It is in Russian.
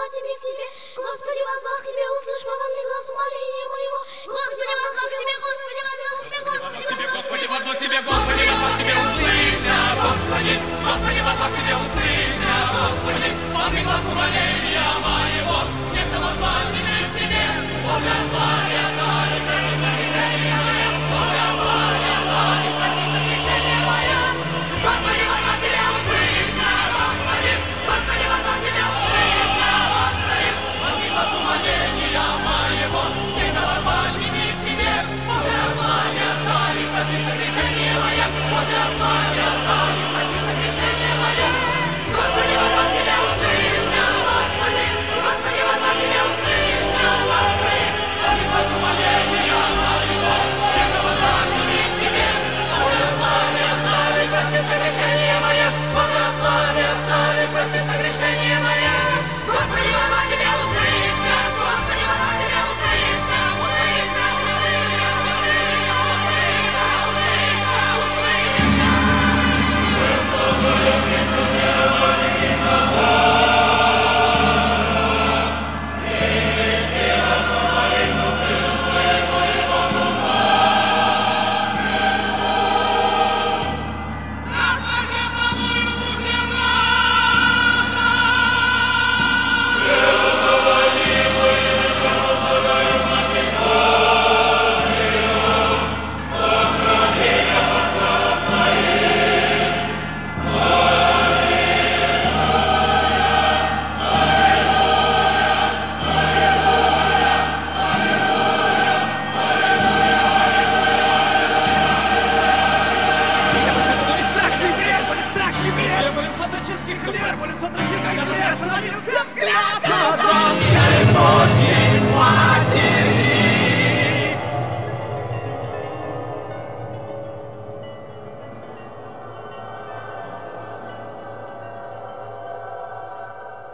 возвать имя к Тебе. Господи, возвах к Тебе, услышь молванный глаз моления моего. Господи, возвах к Тебе, Господи, возвах к Тебе, Господи, возвах к Тебе, Господи, возвах к Тебе, услышь, Господи, Господи, возвах к Тебе, услышь, Господи, молванный глаз моления моего. Некто возвать имя к Тебе, Боже, славя, славя, прости согрешения моя, Боже, славя, славя, прости согрешения моя. Господи, возвах к Тебе, услышь, Господи, Господи, возвах к Тебе, услышь, Господи, молванный глаз моления моего. Некто возвать имя к Тебе, Боже, славя, славя, прости согрешения моя, Боже, славя, славя, прости согрешения моя. Господи, возвах к Тебе, услышь, Господи, Господи, возвах к Тебе, услышь, Господи, молванный глаз моления моего. Некто возвать имя к Тебе, Боже, славя, славя, прости согрешения моя, Боже, славя, славя, прости согрешения моя. Господи, возвах к Тебе, услышь, Господи, возвах к Тебе, услышь, услышь, Остановился взгляд,